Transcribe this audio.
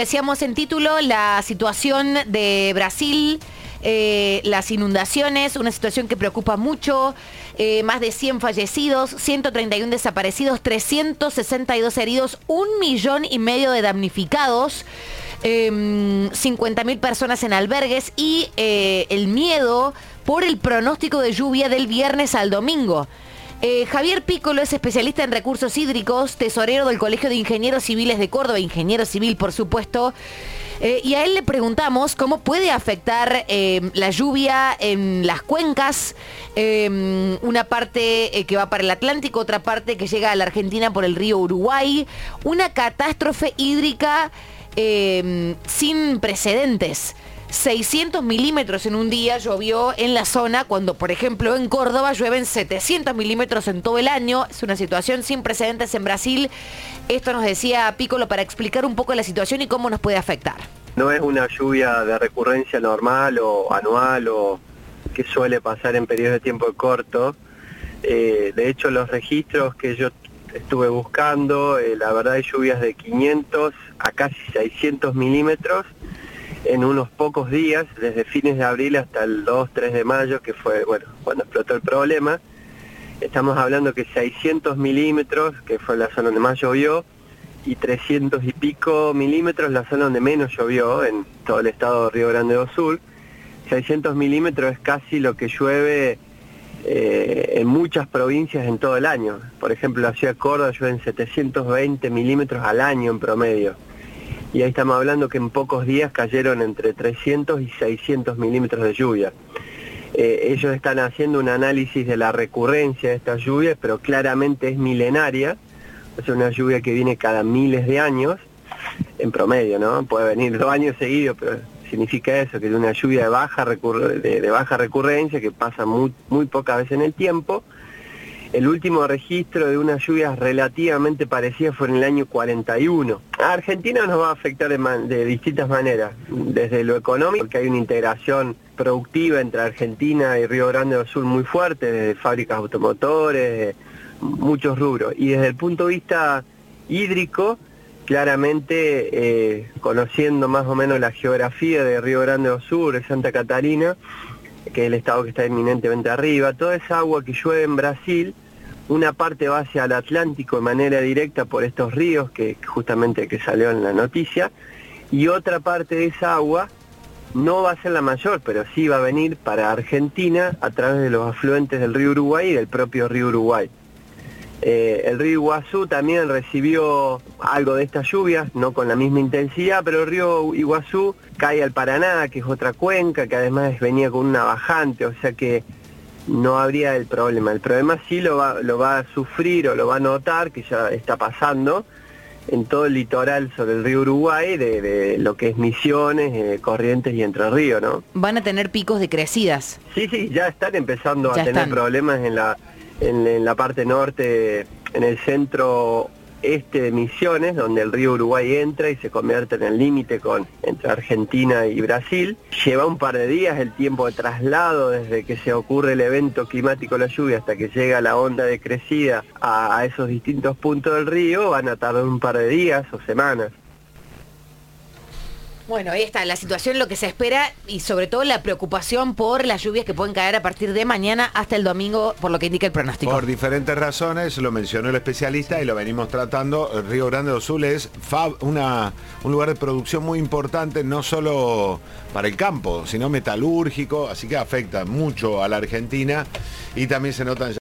decíamos en título, la situación de Brasil, las inundaciones, una situación que preocupa mucho, más de 100 fallecidos, 131 desaparecidos, 362 heridos, 1,5 millones de damnificados, 50.000 personas en albergues y el miedo por el pronóstico de lluvia del viernes al domingo. Javier Piccolo es especialista en recursos hídricos, tesorero del Colegio de Ingenieros Civiles de Córdoba, ingeniero civil por supuesto, y a él le preguntamos cómo puede afectar la lluvia en las cuencas, una parte que va para el Atlántico, otra parte que llega a la Argentina por el río Uruguay, una catástrofe hídrica sin precedentes. 600 milímetros en un día llovió en la zona, cuando por ejemplo en Córdoba llueven 700 milímetros en todo el año. Es una situación sin precedentes en Brasil. Esto nos decía Piccolo para explicar un poco la situación y cómo nos puede afectar. No es una lluvia de recurrencia normal o anual o que suele pasar en periodos de tiempo corto. De hecho, los registros que yo estuve buscando, la verdad hay lluvias de 500 a casi 600 milímetros en unos pocos días, desde fines de abril hasta el 2-3 de mayo, que fue, bueno, cuando explotó el problema. Estamos hablando que 600 milímetros, que fue la zona donde más llovió, y 300 y pico milímetros, la zona donde menos llovió, en todo el estado de Río Grande do Sul. 600 milímetros es casi lo que llueve en muchas provincias en todo el año. Por ejemplo, la ciudad de Córdoba llueven 720 milímetros al año en promedio. Y ahí estamos hablando que en pocos días cayeron entre 300 y 600 milímetros de lluvia. Ellos están haciendo un análisis de la recurrencia de estas lluvias, pero claramente es milenaria. Es una lluvia que viene cada miles de años, en promedio, ¿no? Puede venir 2 años seguidos, pero significa eso, que es una lluvia de baja recurrencia, que pasa muy pocas veces en el tiempo. El último registro de unas lluvias relativamente parecidas fue en el año 41. A Argentina nos va a afectar de distintas maneras. Desde lo económico, porque hay una integración productiva entre Argentina y Río Grande do Sul muy fuerte, desde fábricas automotores, muchos rubros. Y desde el punto de vista hídrico, claramente, conociendo más o menos la geografía de Río Grande do Sul, de Santa Catarina, que es el estado que está eminentemente arriba, toda esa agua que llueve en Brasil, una parte va hacia el Atlántico de manera directa por estos ríos, que justamente que salió en la noticia, y otra parte de esa agua no va a ser la mayor, pero sí va a venir para Argentina a través de los afluentes del río Uruguay y del propio río Uruguay. El río Iguazú también recibió algo de estas lluvias, no con la misma intensidad, pero el río Iguazú cae al Paraná, que es otra cuenca, que además venía con una bajante, o sea que no habría el problema. El problema sí lo va a sufrir o lo va a notar, que ya está pasando, en todo el litoral sobre el río Uruguay, de lo que es Misiones, Corrientes y Entre Ríos, ¿no? ¿Van a tener picos de crecidas? Sí, ya están empezando a tener problemas en la parte norte, en el centro este de Misiones, donde el río Uruguay entra y se convierte en el límite entre Argentina y Brasil. Lleva un par de días el tiempo de traslado desde que se ocurre el evento climático, la lluvia, hasta que llega la onda de crecida a esos distintos puntos del río. Van a tardar un par de días o semanas. Bueno, ahí está la situación, lo que se espera y sobre todo la preocupación por las lluvias que pueden caer a partir de mañana hasta el domingo, por lo que indica el pronóstico. Por diferentes razones, lo mencionó el especialista y lo venimos tratando. El Río Grande do Sul es un lugar de producción muy importante, no solo para el campo, sino metalúrgico, así que afecta mucho a la Argentina y también se notan